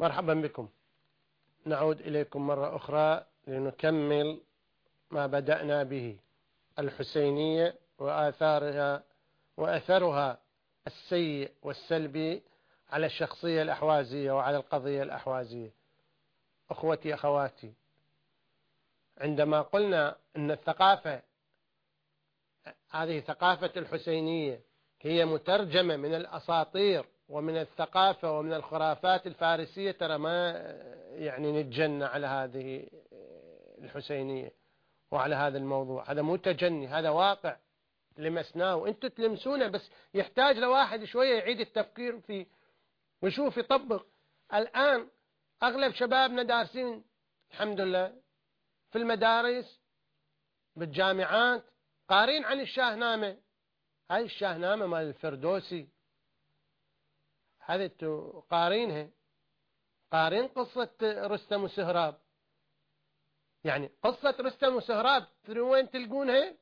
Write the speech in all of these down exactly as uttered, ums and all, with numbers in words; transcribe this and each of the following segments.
مرحبا بكم. نعود إليكم مرة أخرى لنكمل ما بدأنا به، الحسينية وآثارها وأثرها السيء والسلبي على الشخصية الأحوازية وعلى القضية الأحوازية. أخوتي أخواتي، عندما قلنا أن الثقافة هذه ثقافة الحسينية هي مترجمة من الأساطير ومن الثقافة ومن الخرافات الفارسية، ترى ما يعني نتجنى على هذه الحسينية وعلى هذا الموضوع. هذا مو تجني، هذا واقع لمسناه وانتم تلمسونه، بس يحتاج لواحد شوية يعيد التفكير فيه ويشوف يطبق. الآن أغلب شبابنا دارسين الحمد لله في المدارس بالجامعات قارين عن الشاهنامة. هاي الشاهنامة مال الفردوسي، هذه قارينها، قارين قصة رستم وسهراب. يعني قصة رستم وسهراب وين تلقونها؟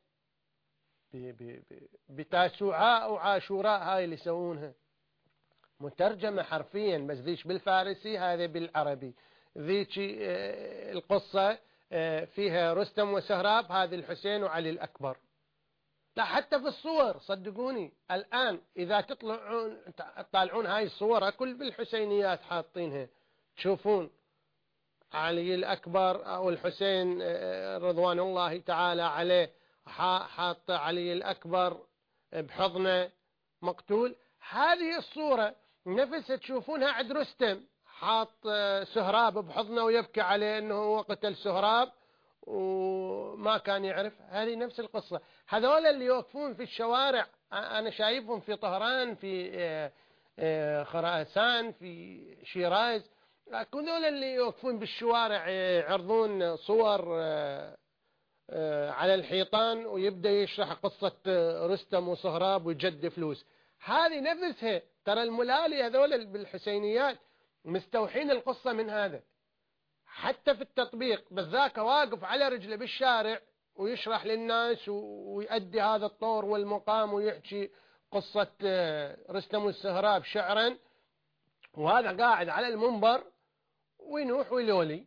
بتاسوعاء أو عاشوراء، هاي اللي يسوونها مترجمة حرفيا، بس ذيش بالفارسي هذا بالعربي. ذيك القصة فيها رستم وسهراب، هذه الحسين وعلي الأكبر. لا حتى في الصور صدقوني الآن إذا تطلعون تطالعون هاي الصور كل بالحسينيات حاطينها، تشوفون علي الأكبر أو الحسين رضوان الله تعالى عليه حاط علي الأكبر بحضنه مقتول. هذه الصورة نفسها تشوفونها عند رستم حاط سهراب بحضنه ويبكي عليه أنه هو قتل سهراب وما كان يعرف. هذه نفس القصة. هذول اللي يوقفون في الشوارع، أنا شايفهم في طهران، في خراسان، في شيراز، كل ذول اللي يوقفون بالشوارع يعرضون صور على الحيطان ويبدأ يشرح قصة رستم وسهراب ويجد فلوس. هذه نفسها ترى الملالي هذول بالحسينيات مستوحين القصة من هذا. حتى في التطبيق بالذاك واقف على رجله بالشارع ويشرح للناس ويؤدي هذا الطور والمقام ويحكي قصة رستم والسهراب شعرا، وهذا قاعد على المنبر وينوح ويلولي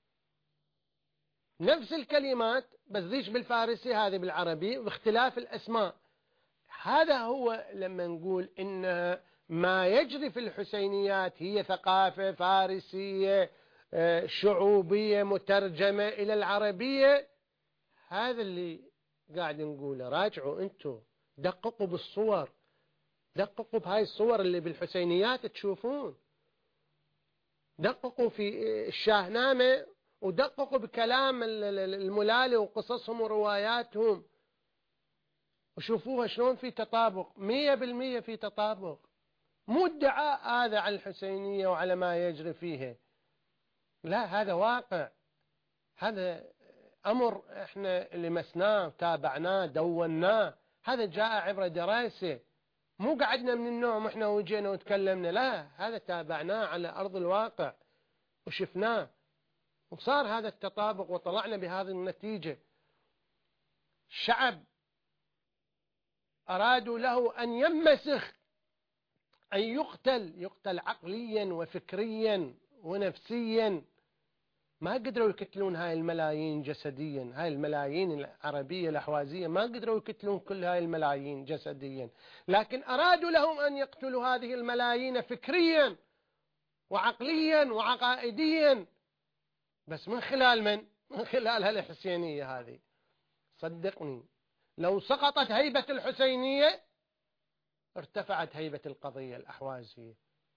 نفس الكلمات، بس ذيش بالفارسي هذه بالعربي باختلاف الأسماء. هذا هو لما نقول إن ما يجري في الحسينيات هي ثقافة فارسية شعوبية مترجمة إلى العربية. هذا اللي قاعد نقوله. راجعوا أنتوا، دققوا بالصور، دققوا بهاي الصور اللي بالحسينيات تشوفون، دققوا في الشاهنامة ودققوا بكلام الملالي وقصصهم ورواياتهم وشوفوها شلون في تطابق، مية بالمية في تطابق. مو ادعاء هذا على الحسينية وعلى ما يجري فيها، لا هذا واقع، هذا أمر احنا لمسناه تابعناه دوناه. هذا جاء عبر دراسة، مو قعدنا من النوم احنا وجينا وتكلمنا، لا هذا تابعناه على أرض الواقع وشفناه وصار هذا التطابق وطلعنا بهذه النتيجة. الشعب أرادوا له أن يمسخ، أن يقتل، يقتل عقليا وفكريا ونفسيا. ما قدروا يقتلون هاي الملايين جسديا، هاي الملايين العربية الأحوازية ما قدروا يقتلون كل هاي الملايين جسديا، لكن أرادوا لهم أن يقتلوا هذه الملايين فكريا وعقليا وعقائديا، بس من خلال من؟ من خلال هالحسينية هذه. صدقني لو سقطت هيبة الحسينية ارتفعت هيبة القضية الأحوازية.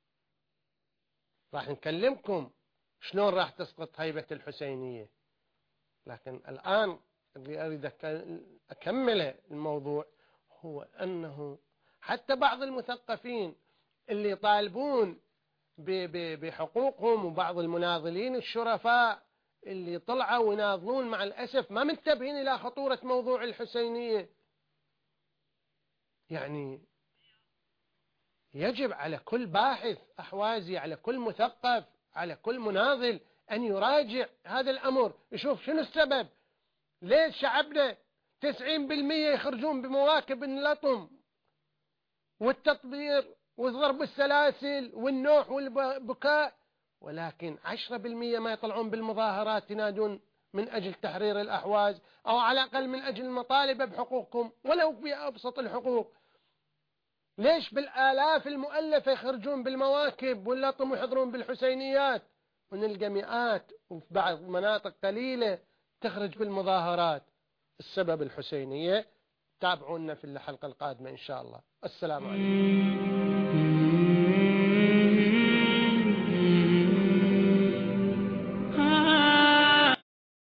راح نكلمكم شلون راح تسقط هيبة الحسينية، لكن الآن اللي أريد أكمل الموضوع هو أنه حتى بعض المثقفين اللي يطالبون بحقوقهم وبعض المناضلين الشرفاء اللي طلعوا ويناضلون مع الأسف ما منتبهين إلى خطورة موضوع الحسينية. يعني يجب على كل باحث أحوازي، على كل مثقف، على كل مناضل أن يراجع هذا الأمر، يشوف شنو السبب. ليش شعبنا تسعين بالمئة يخرجون بمواكب اللطم والتطبير وضرب السلاسل والنوح والبكاء، ولكن عشرة بالمئة ما يطلعون بالمظاهرات ينادون من أجل تحرير الأحواز، أو على الأقل من أجل المطالبة بحقوقكم ولو بأبسط الحقوق. ليش بالآلاف المؤلفة يخرجون بالمواكب واللطم ويحضرون بالحسينيات، ونلقى مئات وفي بعض مناطق قليلة تخرج بالمظاهرات؟ السبب الحسينية. تابعونا في الحلقة القادمة إن شاء الله. السلام عليكم.